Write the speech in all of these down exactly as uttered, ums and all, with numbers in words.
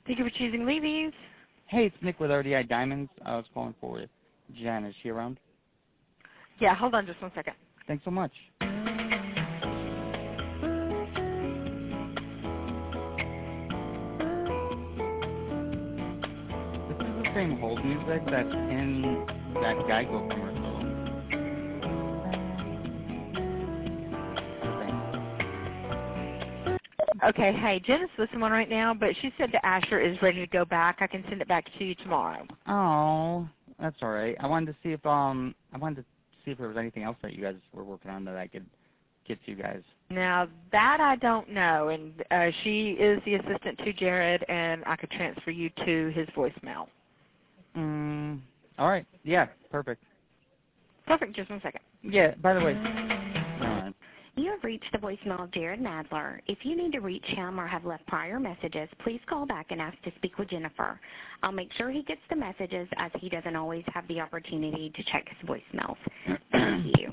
Thank you for choosing Levy's. Hey, it's Nick with R D I Diamonds. I was calling for Jen. Is she around? Yeah, hold on just one second. Thanks so much. This is the same hold music that's in that Geico commercial. Okay, hey, Jen is with someone right now, but she said that Asher is ready to go back. I can send it back to you tomorrow. Oh, that's all right. I wanted to see if um I wanted to see if there was anything else that you guys were working on that I could get to you guys. Now, that I don't know, and uh, she is the assistant to Jared, and I could transfer you to his voicemail. Mm, all right. Yeah, perfect. Perfect, just one second. Yeah, by the way. All right. You have reached the voicemail of Jared Nadler. If you need to reach him or have left prior messages, please call back and ask to speak with Jennifer. I'll make sure he gets the messages as he doesn't always have the opportunity to check his voicemails. Thank you.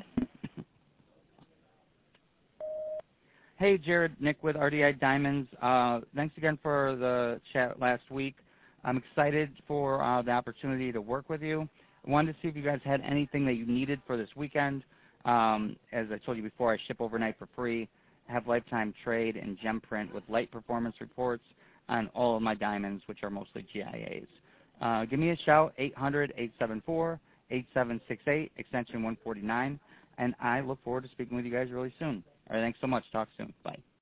Hey, Jared, Nick with R D I Diamonds. Uh, thanks again for the chat last week. I'm excited for uh, the opportunity to work with you. I wanted to see if you guys had anything that you needed for this weekend. Um, as I told you before, I ship overnight for free. I have lifetime trade and gem print with light performance reports on all of my diamonds, which are mostly G I As. Uh, give me a shout, eight hundred, eight seven four, eight seven six eight, extension one forty-nine, and I look forward to speaking with you guys really soon. All right, thanks so much. Talk soon. Bye.